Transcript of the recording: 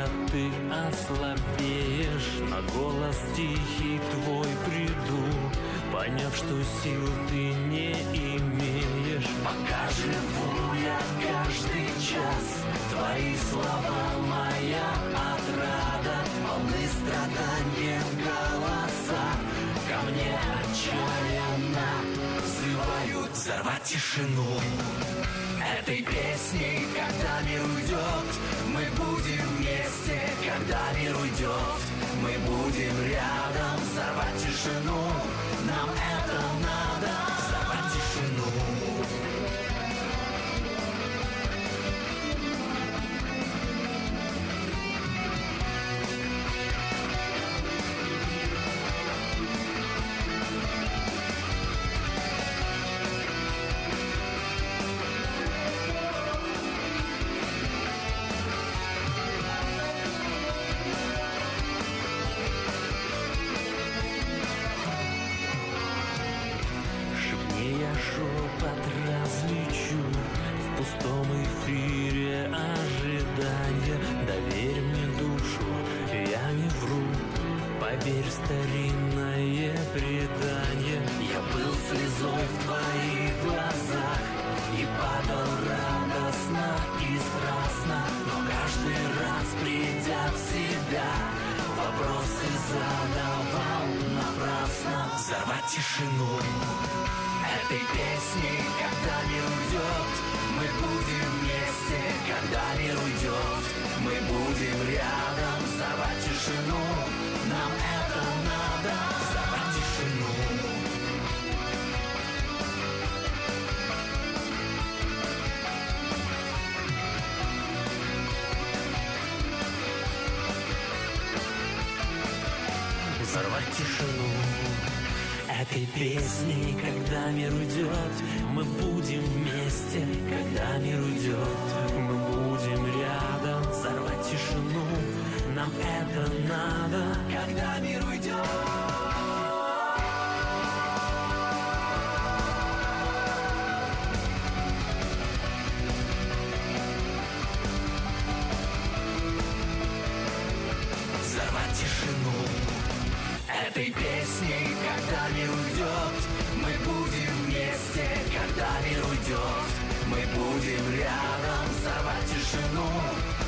ты ослабеешь, на голос тихий твой приду, поняв, что сил ты не имеешь. Пока живу я каждый час, твои слова моя отрада, полны страданием голоса, ко мне отчаянно взывают взорвать тишину. Этой песней, когда мир уйдет, мы будем вместе. Когда мир уйдет, мы будем рядом. Взорвать тишину, нам это надо. Взорвать тишину. Шепот различу в пустом эфире ожидания. Доверь мне душу, я не вру, поверь в старинное предание. Я был слезой в твоих глазах и падал радостно и страстно, но каждый раз, придя в себя, вопросы задавал напрасно. Взорвать тишину. Этой песней, когда мир уйдет, мы будем вместе. Когда мир уйдет, мы будем рядом. Взорвать тишину, нам это надо. Взорвать тишину. Взорвать тишину. Этой песней, когда мир уйдет, мы будем вместе. Когда мир уйдет, мы будем рядом. Взорвать тишину, нам это надо. Когда мир уйдет. Взорвать тишину. Этой песней, когда мир уйдет, мы будем вместе. Когда мир уйдет, мы будем рядом. Взорвать тишину.